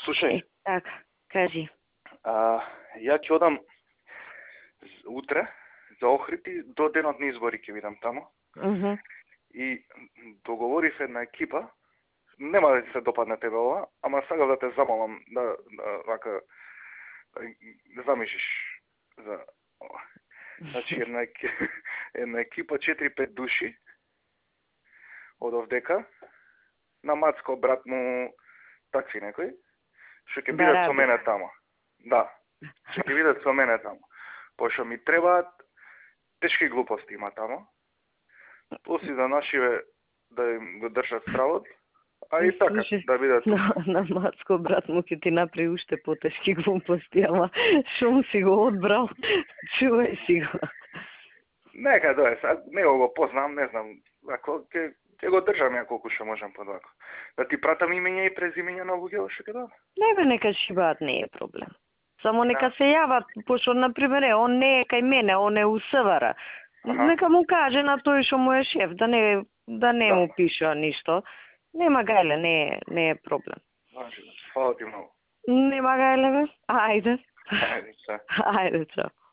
Слушај, Така, кажи. ја ќе одам утре за Охрид и до денот на избори ќе видам таму. И договорив една екипа, нема да ти се допадне тебе ова, ама сакав да те замолам да вака да замислиш за ова. Значи една екипа 4-5 души од овдека на Мацко брат му такви некои што ќе бидат со мене таму. Да, што ќе бидат со мене таму. Пошто ми требаат тешки глупости има таму. После за нашиве да им го држат стравот, а и така да бидат на Мацко брат му ќе ти направи уште потешки глупости, ама шо му си го одбрал, чувај си го. Нека дое, сега него го познам, не знам, ако ќе го држам ја колку што можам подвако. Да ти пратам имења и презимења на луѓе што ќе дадат? Не бе, нека шибаат, не е проблем. Само нека се јават, пошто например он не е кај мене, он е у СВР. Нека му каже на тој што му е шеф, да не му пиша ништо. Нема гајле, не е проблем. Фала ти многу. Нема гајле бе. Ајде. Ајде, чао. Ајде, чао.